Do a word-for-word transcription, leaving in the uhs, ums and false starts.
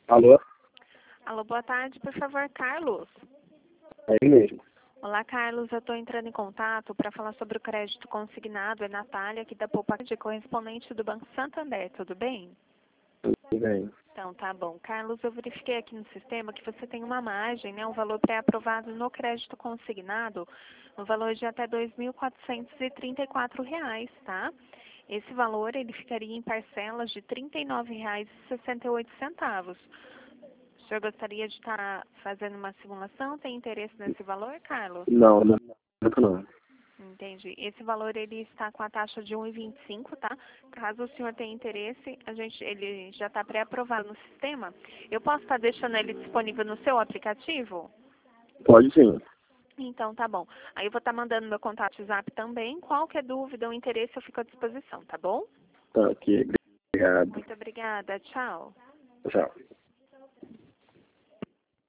Alô? Alô, boa tarde, por favor, Carlos. É ele mesmo. Olá, Carlos, eu estou entrando em contato para falar sobre o crédito consignado. É Natália, aqui da Poupa de correspondente do Banco Santander, tudo bem? Tudo bem. Então, tá bom. Carlos, eu verifiquei aqui no sistema que você tem uma margem, né, um valor pré-aprovado no crédito consignado, no valor de até dois mil quatrocentos e trinta e quatro reais, tá? Esse valor, ele ficaria em parcelas de trinta e nove reais e sessenta e oito centavos. O senhor gostaria de estar fazendo uma simulação? Tem interesse nesse valor, Carlos? Não, não, não. Entendi. Esse valor ele está com a taxa de um vírgula vinte e cinco, tá? Caso o senhor tenha interesse, a gente, ele já está pré-aprovado no sistema. Eu posso estar deixando ele disponível no seu aplicativo? Pode sim. Então, tá bom. Aí eu vou estar mandando meu contato WhatsApp também. Qualquer dúvida ou interesse, eu fico à disposição, tá bom? Tá, ok. Obrigado. Muito obrigada. Tchau. Tchau.